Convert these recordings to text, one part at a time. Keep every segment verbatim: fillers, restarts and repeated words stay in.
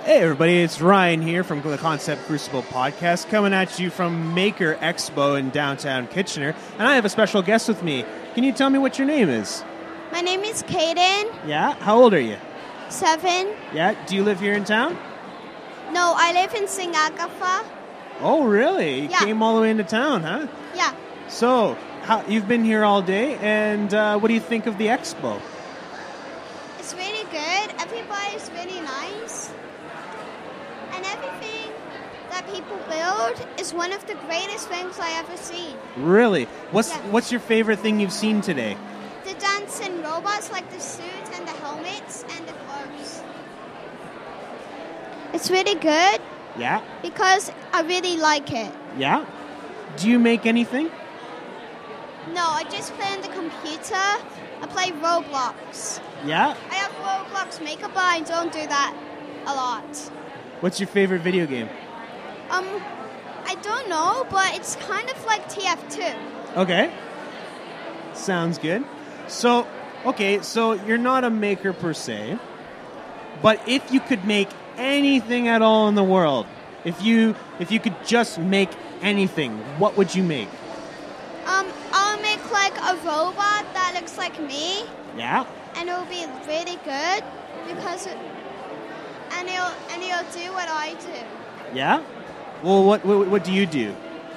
Hey everybody, it's Ryan here from the Concept Crucible podcast, coming at you from Maker Expo in downtown Kitchener, and I have a special guest with me. Can you tell me what your name is? My name is Kaden. Yeah? How old are you? Seven. Yeah? Do you live here in town? No, I live in Saint Agatha. Oh, really? You Yeah. came all the way into town, huh? Yeah. So, how, you've been here all day, and uh, what do you think of the expo? It's really good. Everybody's really nice. And everything that people build is one of the greatest things I ever seen. Really? What's Yeah. What's your favorite thing you've seen today? The dancing robots, like the suits and the helmets and the clothes. It's really good Yeah? because I really like it. Yeah? Do you make anything? No, I just play on the computer. I play Roblox. Yeah? I have Roblox Maker, but I don't do that a lot. What's your favorite video game? Um, I don't know, but it's kind of like T F two. Okay. Sounds good. So, okay, so you're not a maker per se, but if you could make anything at all in the world, if you if you could just make anything, what would you make? Um, I'll make like a robot that looks like me, Yeah? and it'll be really good because it, and it'll and it'll do what I do. Yeah? Well, what what, what do you do?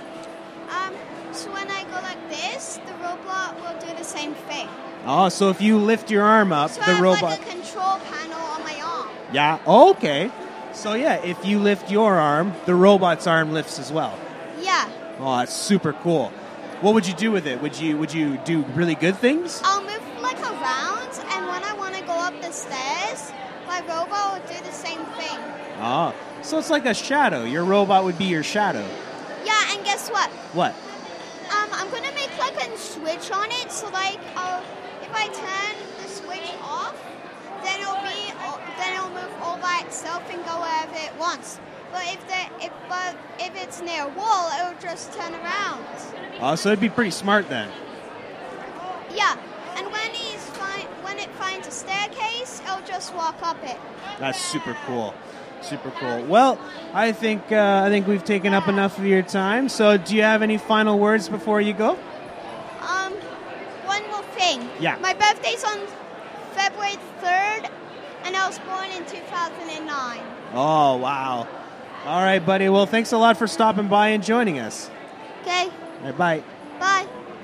Um, so when I go like this, the robot will do the same thing. Oh, so if you lift your arm up, So the I have robot... like a control panel on my arm. Yeah? Oh, okay. So yeah, if you lift your arm, the robot's arm lifts as well. Yeah, Oh, that's super cool. What would you do with it? Would you would you do really good things? I'll move like around, and when I want to go up the stairs, my robot will do the same thing. Oh, so it's like a shadow. Your robot would be your shadow. Yeah, and guess what? What? Um, I'm gonna make like a switch on it, so like, I'll, if I turn the switch off, then it'll be, then it'll move all by itself and go wherever it wants. But if the, if but if it's near a wall, it'll just turn around. Oh, so it'd be pretty smart then. Yeah, and when he's find, when it finds a staircase, it'll just walk up it. That's super cool. Super cool. Well, I think uh, I think we've taken up enough of your time. So, do you have any final words before you go? Um, one more thing. Yeah. My birthday's on February third, and I was born in two thousand nine. Oh, wow. All right, buddy. Well, thanks a lot for stopping by and joining us. Okay. All right, bye.